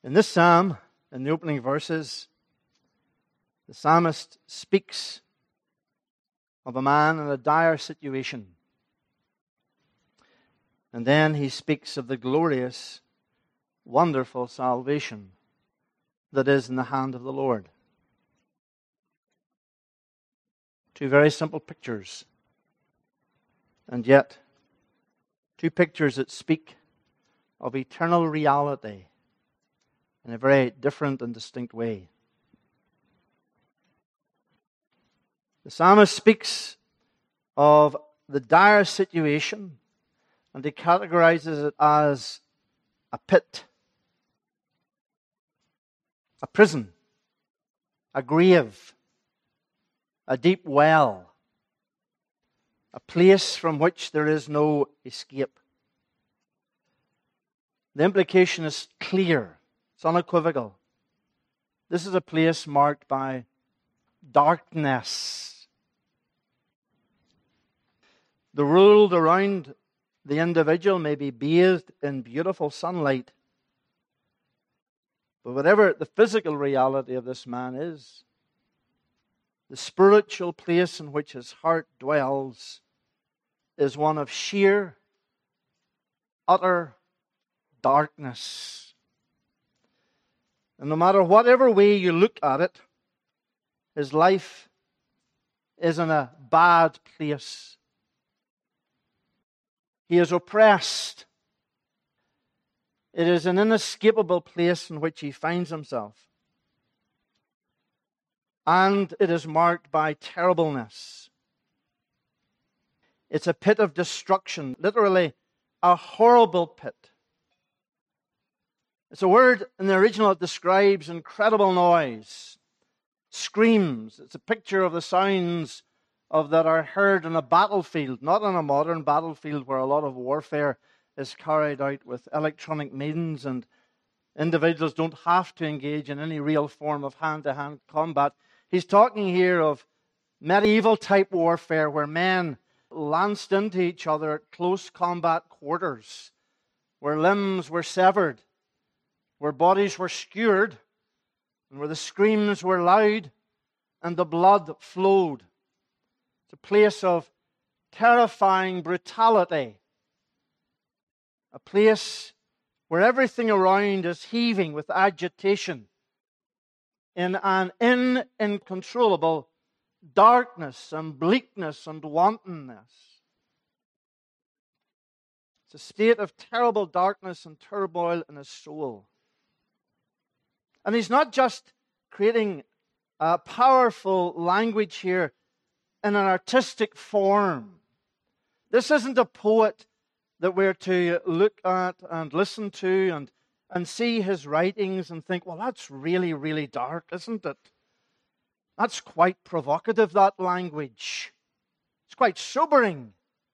In this psalm, in the opening verses, the psalmist speaks of a man in a dire situation. And then he speaks of the glorious, wonderful salvation that is in the hand of the Lord. Two very simple pictures, and yet two pictures that speak of eternal reality in a very different and distinct way. The psalmist speaks of the dire situation, and he categorizes it as a pit, a prison, a grave, a deep well, a place from which there is no escape. The implication is clear, it's unequivocal. This is a place marked by darkness. The world around the individual may be bathed in beautiful sunlight, but whatever the physical reality of this man is, the spiritual place in which his heart dwells is one of sheer, utter darkness. And no matter whatever way you look at it, his life is in a bad place. He is oppressed. It is an inescapable place in which he finds himself. And it is marked by terribleness. It's a pit of destruction, literally a horrible pit. It's a word in the original that describes incredible noise, screams. It's a picture of the sounds that are heard on a battlefield, not on a modern battlefield where a lot of warfare is carried out with electronic means and individuals don't have to engage in any real form of hand-to-hand combat. He's talking here of medieval type warfare where men lanced into each other at close combat quarters, where limbs were severed, where bodies were skewered, and where the screams were loud and the blood flowed. It's a place of terrifying brutality, a place where everything around is heaving with agitation in an incontrollable darkness and bleakness and wantonness. It's a state of terrible darkness and turmoil in his soul. And he's not just creating a powerful language here in an artistic form. This isn't a poet that we're to look at and listen to and see his writings and think, well, that's really, really dark, isn't it? That's quite provocative, that language. It's quite sobering.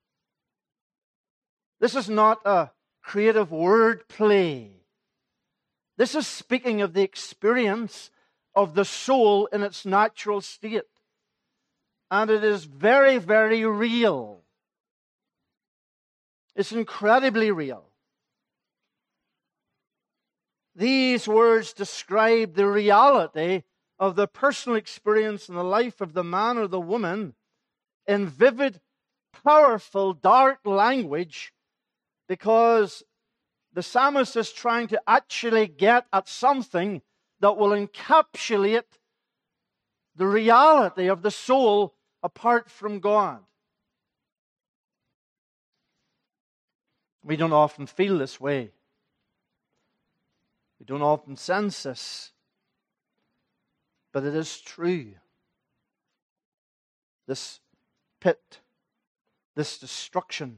This is not a creative word play. This is speaking of the experience of the soul in its natural state. And it is very, very real. It's incredibly real. These words describe the reality of the personal experience in the life of the man or the woman in vivid, powerful, dark language, because the psalmist is trying to actually get at something that will encapsulate the reality of the soul apart from God. We don't often feel this way. We don't often sense this. But it is true. This pit, this destruction.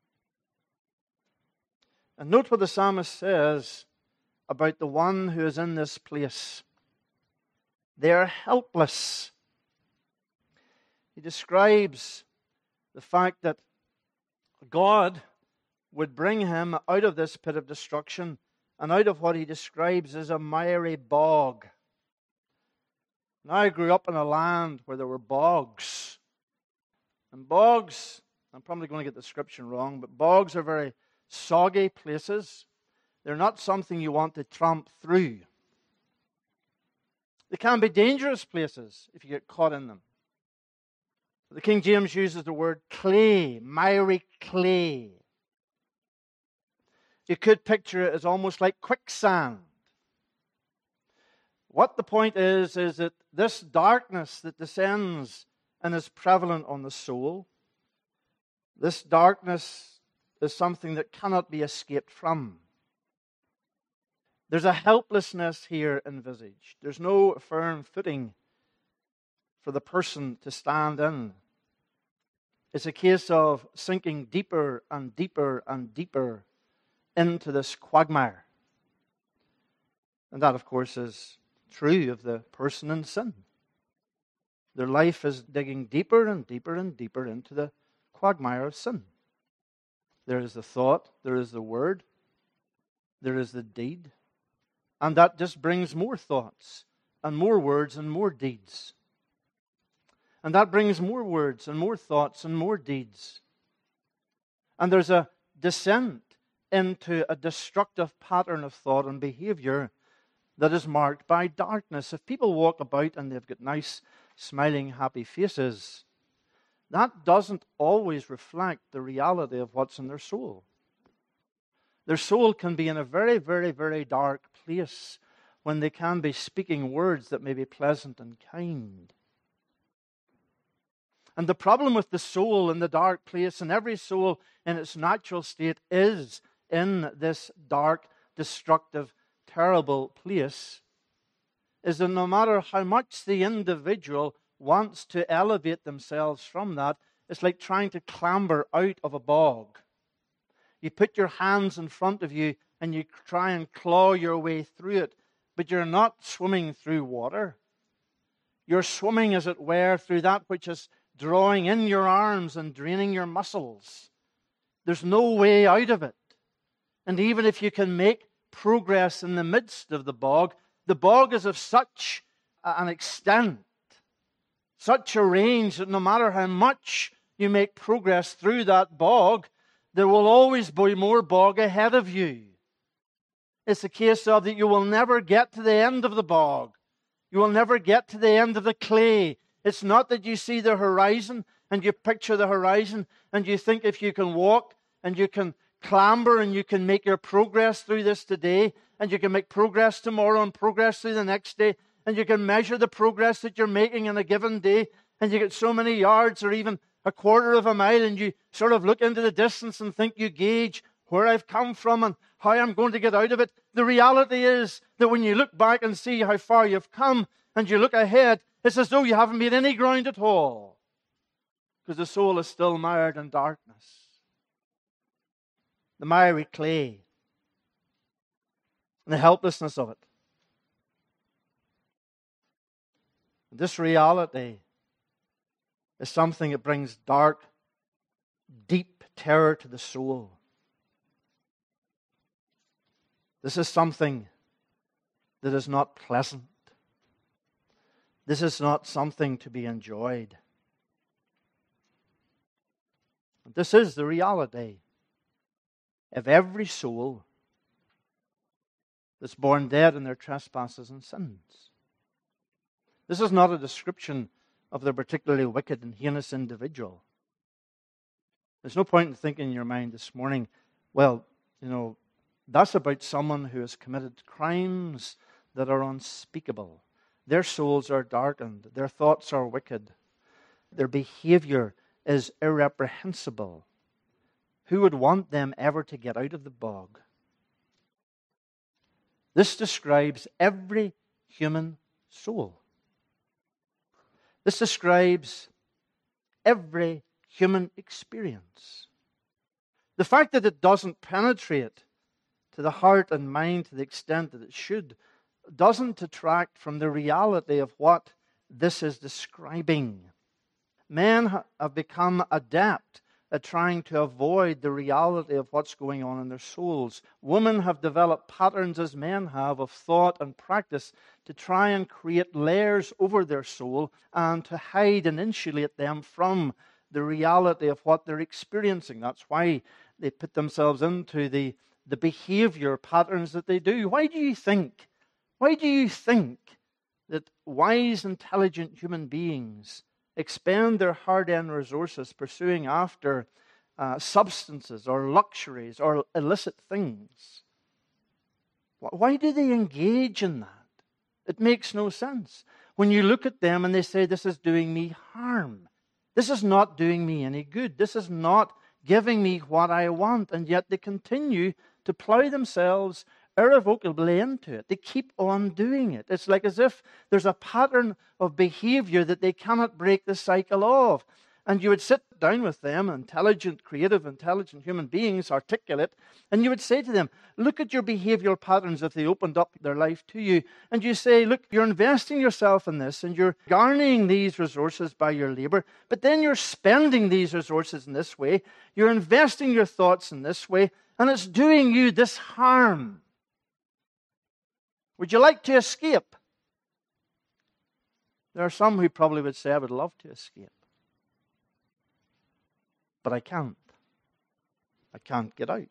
And note what the psalmist says about the one who is in this place. They are helpless. He describes the fact that God would bring him out of this pit of destruction and out of what he describes as a miry bog. Now, I grew up in a land where there were bogs. And bogs, I'm probably going to get the description wrong, but bogs are very soggy places. They're not something you want to tramp through. They can be dangerous places if you get caught in them. The King James uses the word clay, miry clay. You could picture it as almost like quicksand. What the point is that this darkness that descends and is prevalent on the soul, this darkness is something that cannot be escaped from. There's a helplessness here envisaged. There's no firm footing for the person to stand in. It's a case of sinking deeper and deeper and deeper into this quagmire. And that, of course, is true of the person in sin. Their life is digging deeper and deeper and deeper into the quagmire of sin. There is the thought, there is the word, there is the deed, and that just brings more thoughts and more words and more deeds. And that brings more words and more thoughts and more deeds. And there's a descent into a destructive pattern of thought and behavior that is marked by darkness. If people walk about and they've got nice, smiling, happy faces, that doesn't always reflect the reality of what's in their soul. Their soul can be in a very, very, very dark place when they can be speaking words that may be pleasant and kind. And the problem with the soul in the dark place, and every soul in its natural state, is in this dark, destructive, terrible place, is that no matter how much the individual wants to elevate themselves from that, it's like trying to clamber out of a bog. You put your hands in front of you and you try and claw your way through it, but you're not swimming through water. You're swimming, as it were, through that which is drawing in your arms and draining your muscles. There's no way out of it. And even if you can make progress in the midst of the bog is of such an extent, such a range, that no matter how much you make progress through that bog, there will always be more bog ahead of you. It's a case of that you will never get to the end of the bog. You will never get to the end of the clay. It's not that you see the horizon and you picture the horizon and you think if you can walk and you can clamber and you can make your progress through this today and you can make progress tomorrow and progress through the next day and you can measure the progress that you're making in a given day and you get so many yards or even a quarter of a mile and you sort of look into the distance and think you gauge where I've come from and how I'm going to get out of it. The reality is that when you look back and see how far you've come and you look ahead, it's as though you haven't made any ground at all, because the soul is still mired in darkness. The miry clay and the helplessness of it. This reality is something that brings dark, deep terror to the soul. This is something that is not pleasant. This is not something to be enjoyed. This is the reality of every soul that's born dead in their trespasses and sins. This is not a description of the particularly wicked and heinous individual. There's no point in thinking in your mind this morning, well, that's about someone who has committed crimes that are unspeakable. Their souls are darkened. Their thoughts are wicked. Their behavior is irreprehensible. Who would want them ever to get out of the bog? This describes every human soul. This describes every human experience. The fact that it doesn't penetrate to the heart and mind to the extent that it should doesn't detract from the reality of what this is describing. Men have become adept at trying to avoid the reality of what's going on in their souls. Women have developed patterns, as men have, of thought and practice to try and create layers over their soul and to hide and insulate them from the reality of what they're experiencing. That's why they put themselves into the behavior patterns that they do. Why do you think that wise, intelligent human beings expend their hard-earned resources pursuing after substances or luxuries or illicit things. Why do they engage in that? It makes no sense. When you look at them and they say, this is doing me harm. This is not doing me any good. This is not giving me what I want. And yet they continue to plow themselves irrevocably into it. They keep on doing it. It's like as if there's a pattern of behavior that they cannot break the cycle of. And you would sit down with them, intelligent, creative, intelligent human beings, articulate, and you would say to them, look at your behavioral patterns if they opened up their life to you. And you say, look, you're investing yourself in this and you're garnering these resources by your labor, but then you're spending these resources in this way. You're investing your thoughts in this way, and it's doing you this harm. Would you like to escape? There are some who probably would say, I would love to escape. But I can't. I can't get out.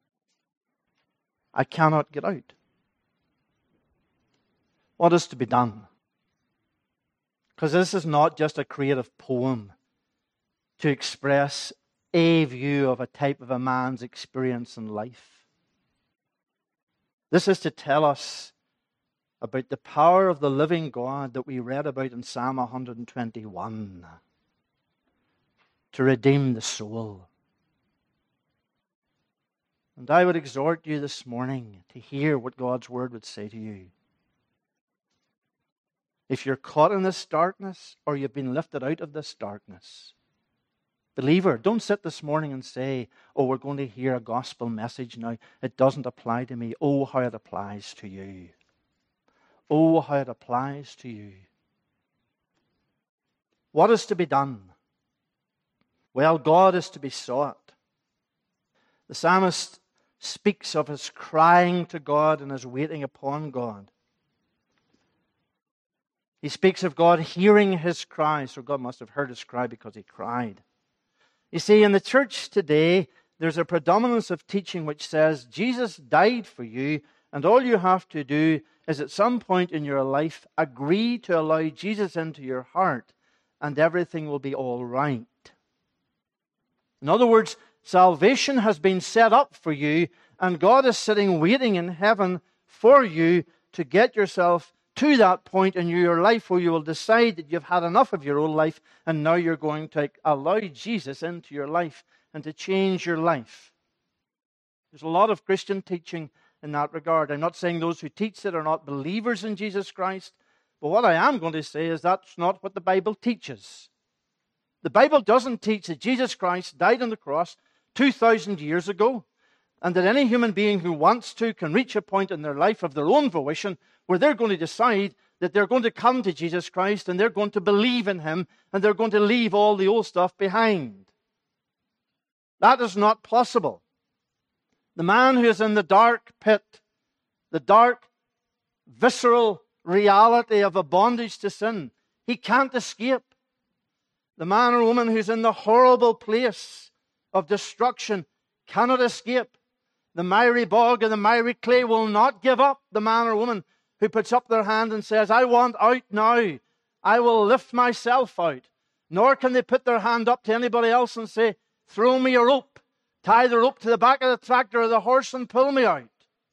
I cannot get out. What is to be done? Because this is not just a creative poem to express a view of a type of a man's experience in life. This is to tell us about the power of the living God that we read about in Psalm 121. To redeem the soul. And I would exhort you this morning to hear what God's word would say to you. If you're caught in this darkness or you've been lifted out of this darkness, believer, don't sit this morning and say, oh, we're going to hear a gospel message now. It doesn't apply to me. Oh, how it applies to you. Oh, how it applies to you. What is to be done? Well, God is to be sought. The psalmist speaks of his crying to God and his waiting upon God. He speaks of God hearing his cry. So God must have heard his cry because he cried. You see, in the church today, there's a predominance of teaching which says Jesus died for you, and all you have to do is at some point in your life agree to allow Jesus into your heart, and everything will be all right. In other words, salvation has been set up for you, and God is sitting waiting in heaven for you to get yourself to that point in your life where you will decide that you've had enough of your old life, and now you're going to allow Jesus into your life and to change your life. There's a lot of Christian teaching in that regard. I'm not saying those who teach it are not believers in Jesus Christ, but what I am going to say is that's not what the Bible teaches. The Bible doesn't teach that Jesus Christ died on the cross 2,000 years ago, and that any human being who wants to can reach a point in their life of their own volition where they're going to decide that they're going to come to Jesus Christ and they're going to believe in Him and they're going to leave all the old stuff behind. That is not possible. The man who is in the dark pit, the dark, visceral reality of a bondage to sin, he can't escape. The man or woman who's in the horrible place of destruction cannot escape. The miry bog and the miry clay will not give up the man or woman who puts up their hand and says, I want out now. I will lift myself out. Nor can they put their hand up to anybody else and say, throw me a rope. Tie the rope to the back of the tractor or the horse and pull me out.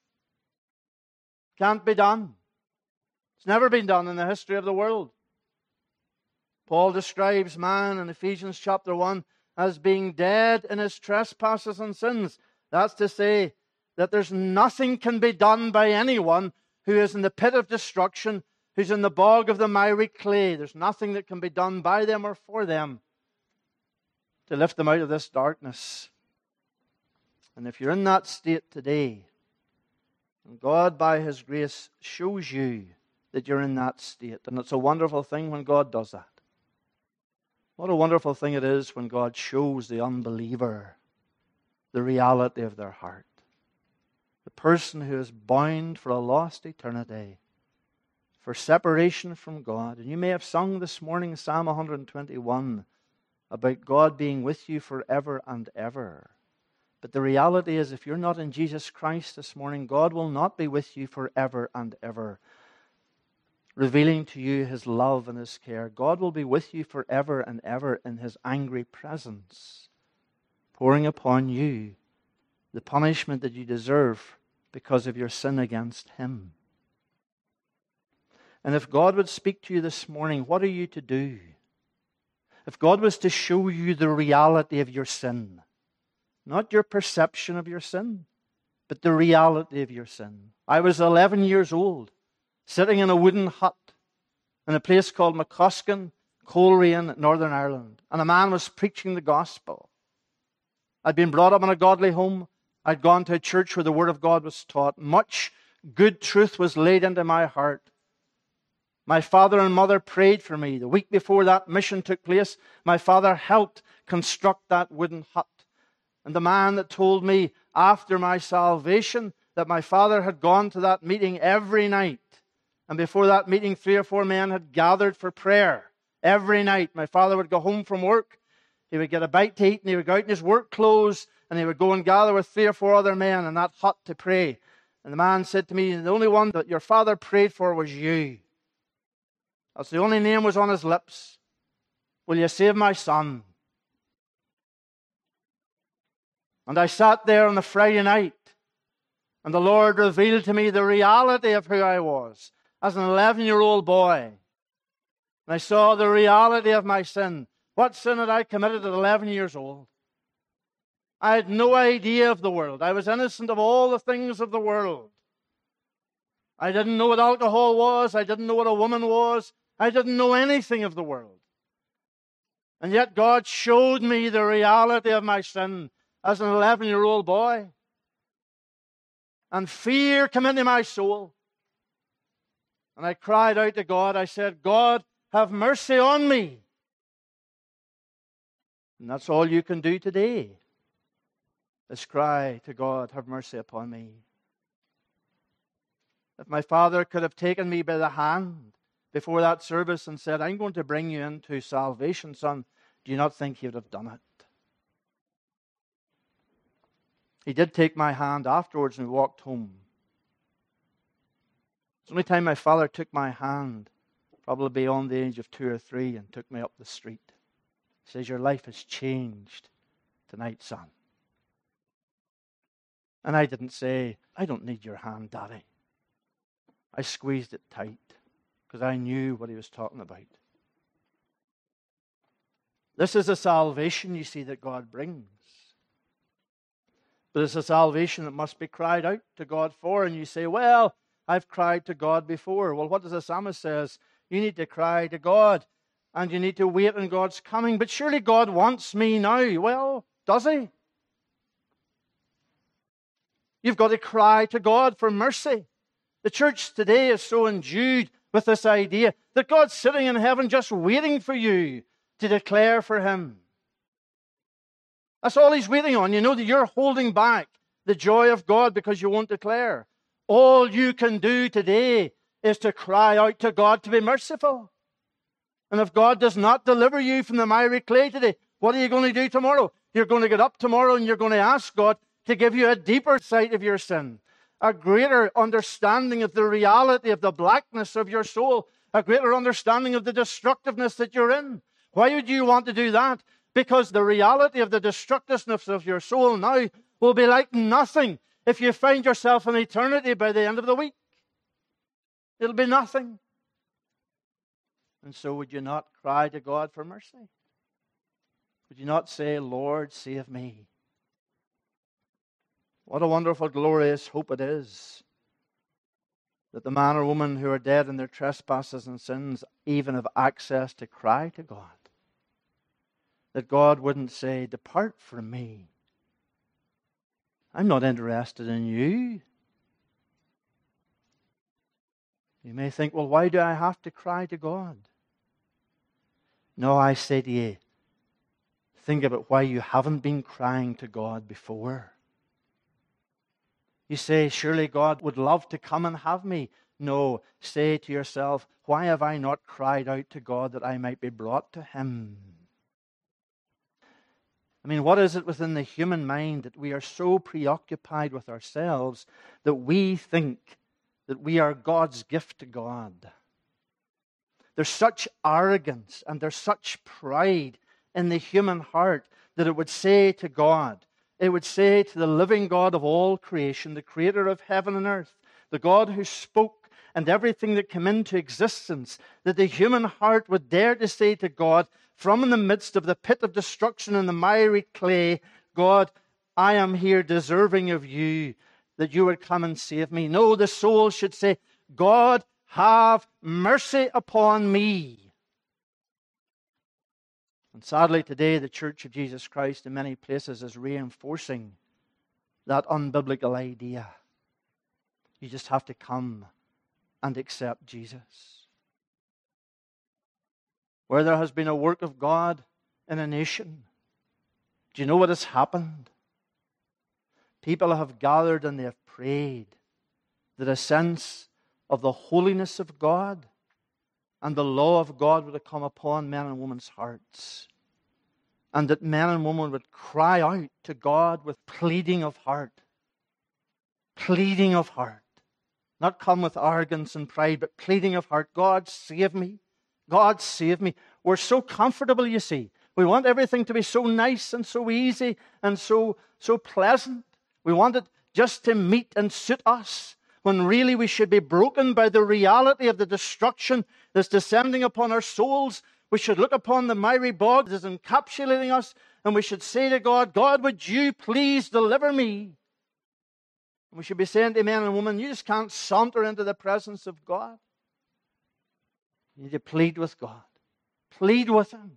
Can't be done. It's never been done in the history of the world. Paul describes man in Ephesians chapter 1 as being dead in his trespasses and sins. That's to say that there's nothing can be done by anyone who is in the pit of destruction, who's in the bog of the miry clay. There's nothing that can be done by them or for them to lift them out of this darkness. And if you're in that state today, and God by His grace shows you that you're in that state, and it's a wonderful thing when God does that. What a wonderful thing it is when God shows the unbeliever the reality of their heart. The person who is bound for a lost eternity, for separation from God. And you may have sung this morning Psalm 121 about God being with you forever and ever. But the reality is, if you're not in Jesus Christ this morning, God will not be with you forever and ever. revealing to you His love and His care. God will be with you forever and ever in His angry presence, pouring upon you the punishment that you deserve because of your sin against Him. And if God would speak to you this morning, what are you to do? If God was to show you the reality of your sin, not your perception of your sin, but the reality of your sin. I was 11 years old, sitting in a wooden hut in a place called McCuskey, Coleraine, Northern Ireland. And a man was preaching the gospel. I'd been brought up in a godly home. I'd gone to a church where the Word of God was taught. Much good truth was laid into my heart. My father and mother prayed for me. The week before that mission took place, my father helped construct that wooden hut. And the man that told me after my salvation that my father had gone to that meeting every night. And before that meeting, 3 or 4 men had gathered for prayer. Every night, my father would go home from work. He would get a bite to eat, and he would go out in his work clothes, and he would go and gather with 3 or 4 other men in that hut to pray. And the man said to me, the only one that your father prayed for was you. That's the only name was on his lips. Will you save my son? And I sat there on the Friday night, and the Lord revealed to me the reality of who I was as an 11-year-old boy. And I saw the reality of my sin. What sin had I committed at 11 years old? I had no idea of the world. I was innocent of all the things of the world. I didn't know what alcohol was. I didn't know what a woman was. I didn't know anything of the world. And yet God showed me the reality of my sin as an 11-year-old boy. And fear came into my soul. And I cried out to God. I said, God, have mercy on me. And that's all you can do today, is cry to God, have mercy upon me. If my father could have taken me by the hand before that service and said, I'm going to bring you into salvation, son, do you not think he would have done it? He did take my hand afterwards and we walked home. It's the only time my father took my hand, probably beyond the age of 2 or 3, and took me up the street. He says, your life has changed tonight, son. And I didn't say, I don't need your hand, Daddy. I squeezed it tight because I knew what he was talking about. This is a salvation, you see, that God brings. But it's a salvation that must be cried out to God for. And you say, well, I've cried to God before. Well, what does the psalmist says? You need to cry to God. And you need to wait on God's coming. But surely God wants me now. Well, does He? You've got to cry to God for mercy. The church today is so endued with this idea that God's sitting in heaven just waiting for you to declare for Him. That's all He's waiting on. You know that you're holding back the joy of God because you won't declare. All you can do today is to cry out to God to be merciful. And if God does not deliver you from the miry clay today, what are you going to do tomorrow? You're going to get up tomorrow and you're going to ask God to give you a deeper sight of your sin, a greater understanding of the reality of the blackness of your soul, a greater understanding of the destructiveness that you're in. Why would you want to do that? Because the reality of the destructiveness of your soul now will be like nothing if you find yourself in eternity by the end of the week. It'll be nothing. And so would you not cry to God for mercy? Would you not say, Lord, save me? What a wonderful, glorious hope it is that the man or woman who are dead in their trespasses and sins even have access to cry to God. That God wouldn't say, depart from me. I'm not interested in you. You may think, well, why do I have to cry to God? No, I say to you, think about why you haven't been crying to God before. You say, surely God would love to come and have me. No, say to yourself, why have I not cried out to God that I might be brought to Him? I mean, what is it within the human mind that we are so preoccupied with ourselves that we think that we are God's gift to God? There's such arrogance and there's such pride in the human heart that it would say to God, it would say to the living God of all creation, the creator of heaven and earth, the God who spoke and everything that came into existence, that the human heart would dare to say to God, from in the midst of the pit of destruction and the miry clay, God, I am here deserving of you, that you would come and save me. No, the soul should say, God, have mercy upon me. And sadly today, the Church of Jesus Christ in many places is reinforcing that unbiblical idea. You just have to come and accept Jesus. Where there has been a work of God in a nation, do you know what has happened? People have gathered and they have prayed that a sense of the holiness of God and the law of God would have come upon men and women's hearts. And that men and women would cry out to God with pleading of heart. Pleading of heart. Not come with arrogance and pride, but pleading of heart. God, save me. God, save me. We're so comfortable, you see. We want everything to be so nice and so easy and so pleasant. We want it just to meet and suit us, when really we should be broken by the reality of the destruction that's descending upon our souls. We should look upon the miry bog that is encapsulating us, and we should say to God, God, would you please deliver me? And we should be saying to men and women, you just can't saunter into the presence of God. You need to plead with God. Plead with Him.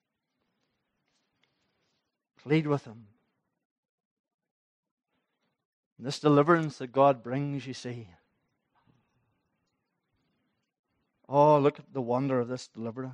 Plead with Him. And this deliverance that God brings, you see. Oh, look at the wonder of this deliverance.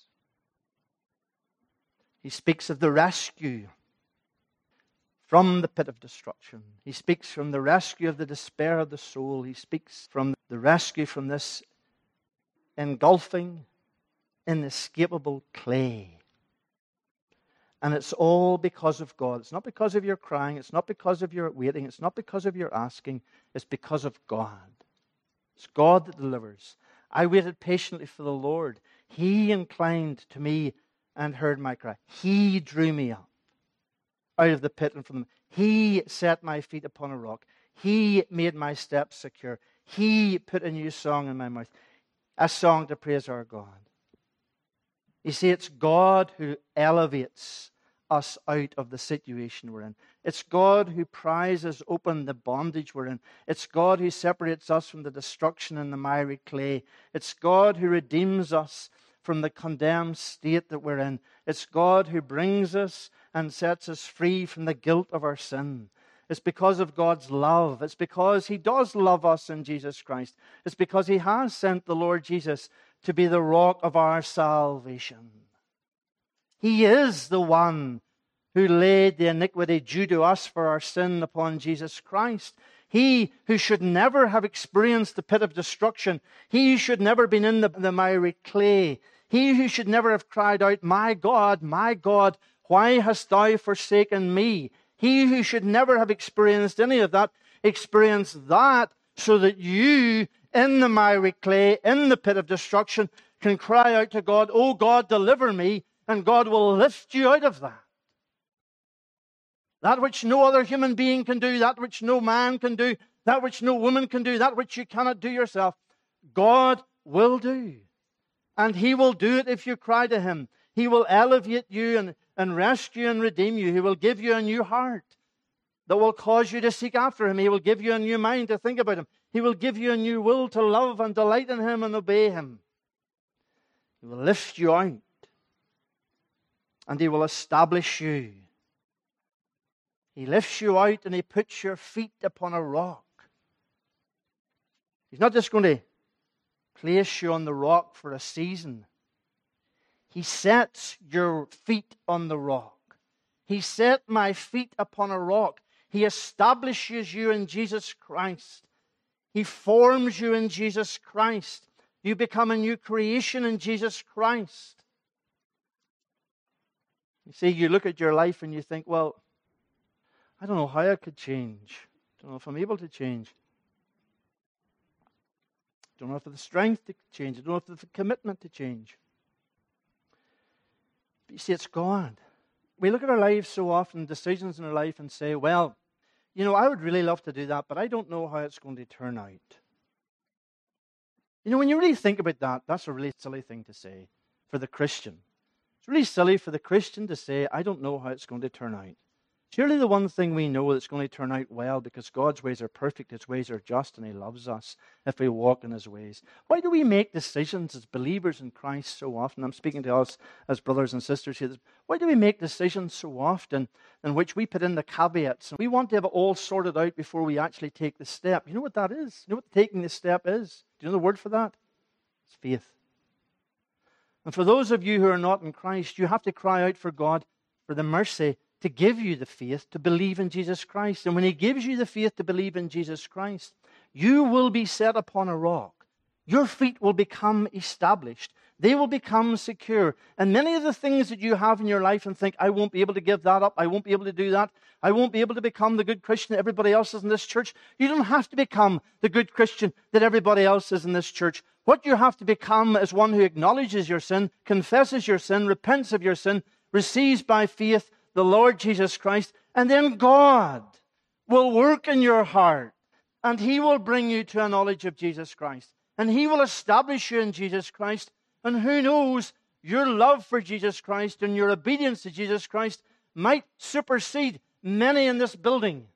He speaks of the rescue from the pit of destruction. He speaks from the rescue of the despair of the soul. He speaks from the rescue from this engulfing, inescapable clay. And it's all because of God. It's not because of your crying. It's not because of your waiting. It's not because of your asking. It's because of God. It's God that delivers. I waited patiently for the Lord. He inclined to me and heard my cry. He drew me up out of the pit and from them. He set my feet upon a rock. He made my steps secure. He put a new song in my mouth, a song to praise our God. You see, it's God who elevates us out of the situation we're in. It's God who prizes open the bondage we're in. It's God who separates us from the destruction in the miry clay. It's God who redeems us from the condemned state that we're in. It's God who brings us and sets us free from the guilt of our sin. It's because of God's love. It's because He does love us in Jesus Christ. It's because He has sent the Lord Jesus to be the rock of our salvation. He is the one who laid the iniquity due to us for our sin upon Jesus Christ. He who should never have experienced the pit of destruction. He who should never have been in the miry clay. He who should never have cried out, my God, why hast thou forsaken me? He who should never have experienced any of that, experienced that so that you, in the miry clay, in the pit of destruction, can cry out to God, oh God, deliver me, and God will lift you out of that. That which no other human being can do, that which no man can do, that which no woman can do, that which you cannot do yourself, God will do. And He will do it if you cry to Him. He will elevate you and rescue and redeem you. He will give you a new heart that will cause you to seek after Him. He will give you a new mind to think about Him. He will give you a new will to love and delight in Him and obey Him. He will lift you out. And He will establish you. He lifts you out and He puts your feet upon a rock. He's not just going to place you on the rock for a season. He sets your feet on the rock. He set my feet upon a rock. He establishes you in Jesus Christ. He forms you in Jesus Christ. You become a new creation in Jesus Christ. You see, you look at your life and you think, well, I don't know how I could change. I don't know if I'm able to change. Don't have the strength to change. I don't have the commitment to change. But you see, it's God. We look at our lives so often, decisions in our life, and say, well, I would really love to do that, but I don't know how it's going to turn out. When you really think about that, that's a really silly thing to say for the Christian. It's really silly for the Christian to say, I don't know how it's going to turn out. Surely the one thing we know that's going to turn out well, because God's ways are perfect, His ways are just, and He loves us if we walk in His ways. Why do we make decisions as believers in Christ so often? I'm speaking to us as brothers and sisters here. Why do we make decisions so often in which we put in the caveats? We want to have it all sorted out before we actually take the step. You know what that is? You know what taking the step is? Do you know the word for that? It's faith. And for those of you who are not in Christ, you have to cry out for God for the mercy to give you the faith to believe in Jesus Christ. And when He gives you the faith to believe in Jesus Christ, you will be set upon a rock. Your feet will become established. They will become secure. And many of the things that you have in your life and think, I won't be able to give that up, I won't be able to do that, I won't be able to become the good Christian that everybody else is in this church. You don't have to become the good Christian that everybody else is in this church. What you have to become is one who acknowledges your sin, confesses your sin, repents of your sin, receives by faith the Lord Jesus Christ, and then God will work in your heart, and He will bring you to a knowledge of Jesus Christ, and He will establish you in Jesus Christ, and who knows, your love for Jesus Christ and your obedience to Jesus Christ might supersede many in this building.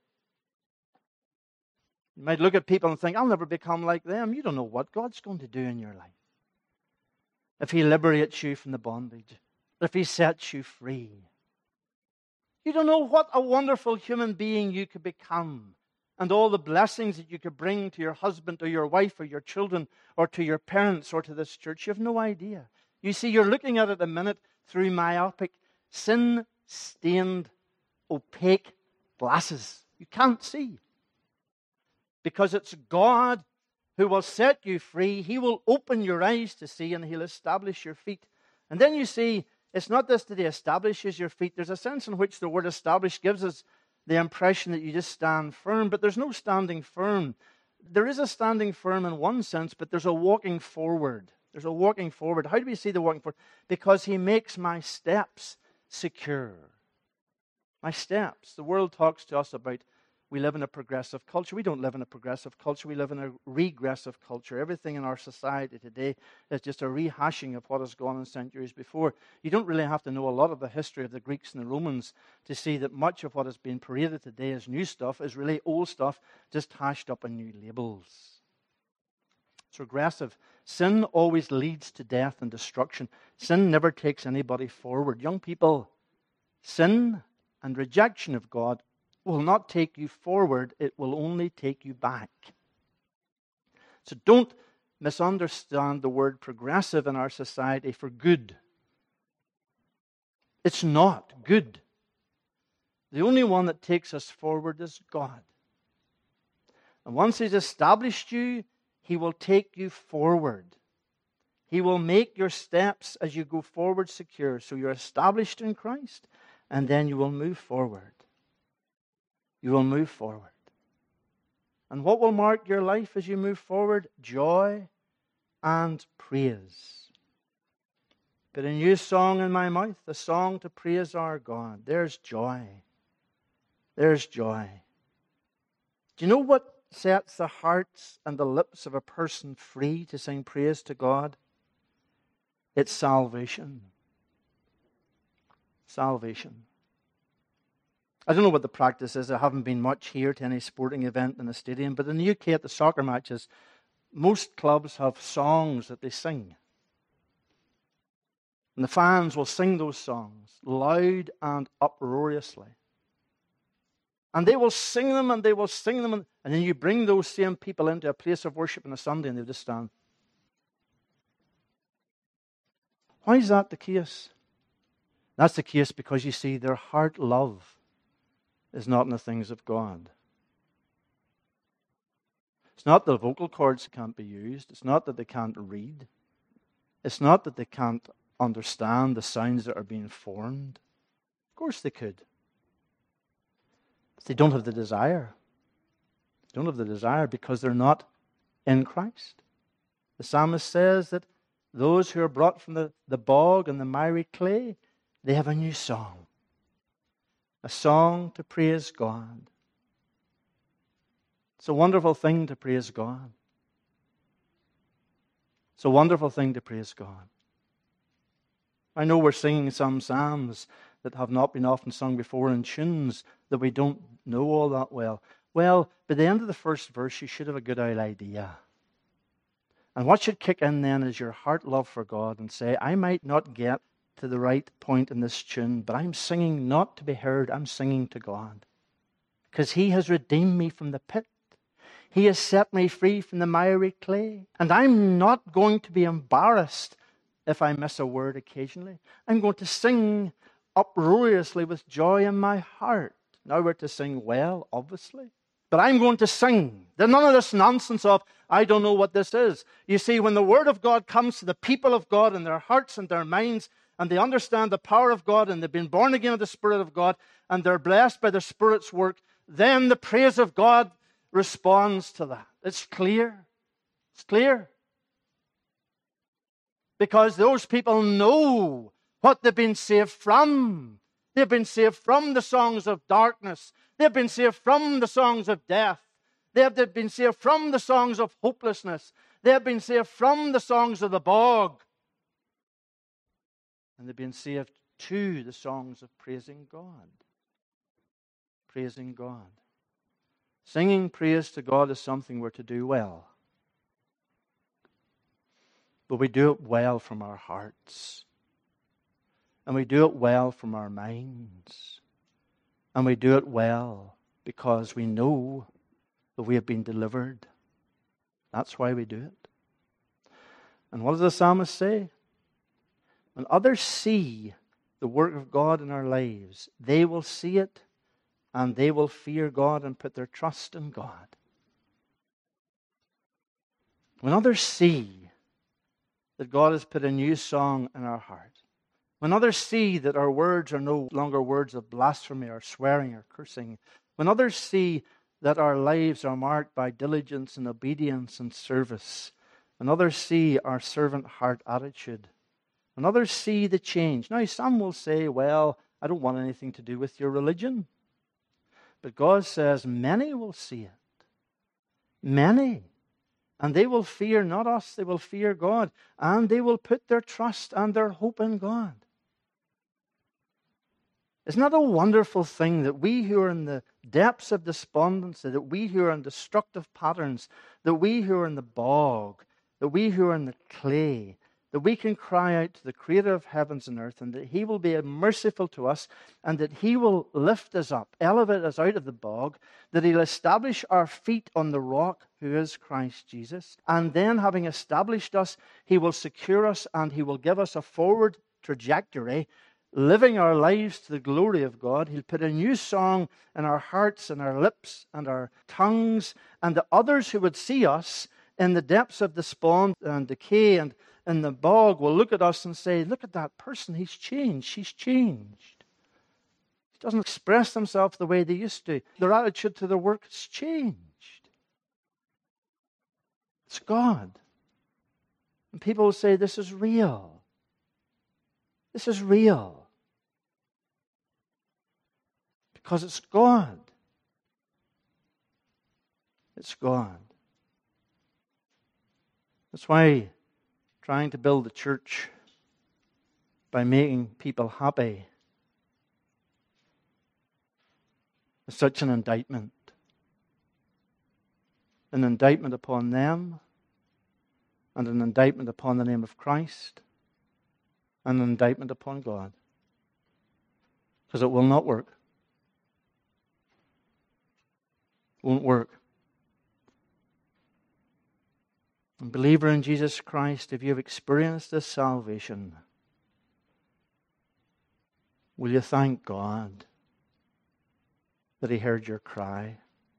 You might look at people and think, I'll never become like them. You don't know what God's going to do in your life. If He liberates you from the bondage, if He sets you free. You don't know what a wonderful human being you could become, and all the blessings that you could bring to your husband or your wife or your children or to your parents or to this church. You have no idea. You see, you're looking at it a minute through myopic, sin-stained, opaque glasses. You can't see. Because it's God who will set you free. He will open your eyes to see, and He'll establish your feet. And then you see, it's not just that He establishes your feet. There's a sense in which the word establish gives us the impression that you just stand firm, but there's no standing firm. There is a standing firm in one sense, but there's a walking forward. There's a walking forward. How do we see the walking forward? Because He makes my steps secure. My steps. The world talks to us about we live in a progressive culture. We don't live in a progressive culture. We live in a regressive culture. Everything in our society today is just a rehashing of what has gone on centuries before. You don't really have to know a lot of the history of the Greeks and the Romans to see that much of what has been paraded today as new stuff is really old stuff, just hashed up in new labels. It's regressive. Sin always leads to death and destruction. Sin never takes anybody forward. Young people, sin and rejection of God will not take you forward, it will only take you back. So don't misunderstand the word progressive in our society for good. It's not good. The only one that takes us forward is God. And once He's established you, He will take you forward. He will make your steps as you go forward secure. So you're established in Christ, and then you will move forward. You will move forward. And what will mark your life as you move forward? Joy and praise. Put a new song in my mouth, a song to praise our God. There's joy. There's joy. Do you know what sets the hearts and the lips of a person free to sing praise to God? It's salvation. Salvation. I don't know what the practice is. I haven't been much here to any sporting event in the stadium, but in the UK at the soccer matches, most clubs have songs that they sing. And the fans will sing those songs loud and uproariously. And they will sing them and they will sing them. And then you bring those same people into a place of worship on a Sunday and they just stand. Why is that the case? That's the case because you see their heart love is not in the things of God. It's not that the vocal cords can't be used. It's not that they can't read. It's not that they can't understand the sounds that are being formed. Of course they could. But they don't have the desire. They don't have the desire because they're not in Christ. The psalmist says that those who are brought from the bog and the miry clay, they have a new song. A song to praise God. It's a wonderful thing to praise God. It's a wonderful thing to praise God. I know we're singing some psalms that have not been often sung before in tunes that we don't know all that well. Well, by the end of the first verse, you should have a good idea. And what should kick in then is your heart love for God and say, I might not get to the right point in this tune, but I'm singing not to be heard, I'm singing to God. Because He has redeemed me from the pit. He has set me free from the miry clay. And I'm not going to be embarrassed if I miss a word occasionally. I'm going to sing uproariously with joy in my heart. Now we're to sing well, obviously. But I'm going to sing. There's none of this nonsense of, I don't know what this is. You see, when the Word of God comes to the people of God in their hearts and their minds, and they understand the power of God, and they've been born again of the Spirit of God, and they're blessed by the Spirit's work, then the praise of God responds to that. It's clear. It's clear. Because those people know what they've been saved from. They've been saved from the songs of darkness. They've been saved from the songs of death. They've been saved from the songs of hopelessness. They've been saved from the songs of the bog. And they've been saved to the songs of praising God. Praising God. Singing praise to God is something we're to do well. But we do it well from our hearts. And we do it well from our minds. And we do it well because we know that we have been delivered. That's why we do it. And what does the psalmist say? When others see the work of God in our lives, they will see it and they will fear God and put their trust in God. When others see that God has put a new song in our heart, when others see that our words are no longer words of blasphemy or swearing or cursing, when others see that our lives are marked by diligence and obedience and service, when others see our servant heart attitude, when others see the change. Now, some will say, well, I don't want anything to do with your religion. But God says many will see it. Many. And they will fear not us, they will fear God. And they will put their trust and their hope in God. Isn't that a wonderful thing that we who are in the depths of despondency, that we who are in destructive patterns, that we who are in the bog, that we who are in the clay, that we can cry out to the Creator of heavens and earth, and that He will be merciful to us, and that He will lift us up, elevate us out of the bog, that He'll establish our feet on the rock, who is Christ Jesus. And then, having established us, He will secure us, and He will give us a forward trajectory, living our lives to the glory of God. He'll put a new song in our hearts and our lips and our tongues, and the others who would see us in the depths of despond and decay and in the bog will look at us and say, look at that person, he's changed, she's changed. He doesn't express themselves the way they used to. Their attitude to their work has changed. It's God. And people will say, this is real. This is real. Because it's God. It's God. That's why trying to build a church by making people happy is such an indictment. An indictment upon them, and an indictment upon the name of Christ, and an indictment upon God. Because it will not work. It won't work. And believer in Jesus Christ, if you have experienced this salvation, will you thank God that He heard your cry?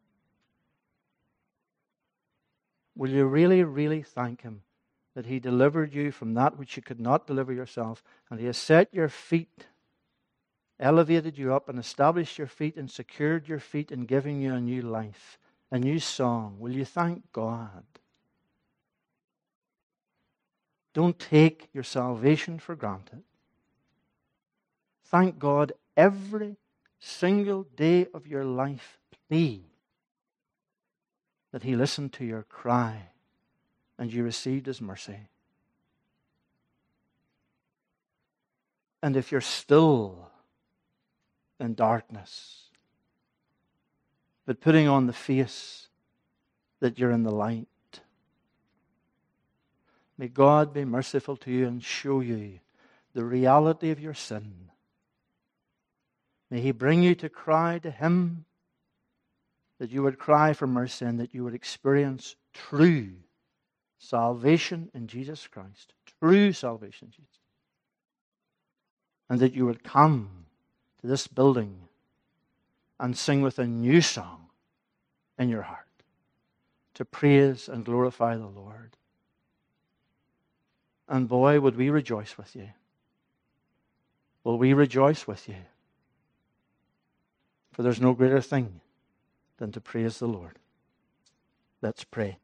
Will you really, really thank Him that He delivered you from that which you could not deliver yourself, and He has set your feet, elevated you up, and established your feet, and secured your feet, and given you a new life, a new song? Will you thank God? Don't take your salvation for granted. Thank God every single day of your life, please, that He listened to your cry and you received His mercy. And if you're still in darkness, but putting on the face that you're in the light, may God be merciful to you and show you the reality of your sin. May He bring you to cry to Him, that you would cry for mercy and that you would experience true salvation in Jesus Christ. True salvation in Jesus. And that you would come to this building and sing with a new song in your heart to praise and glorify the Lord. And boy, would we rejoice with you. Will we rejoice with you? For there's no greater thing than to praise the Lord. Let's pray.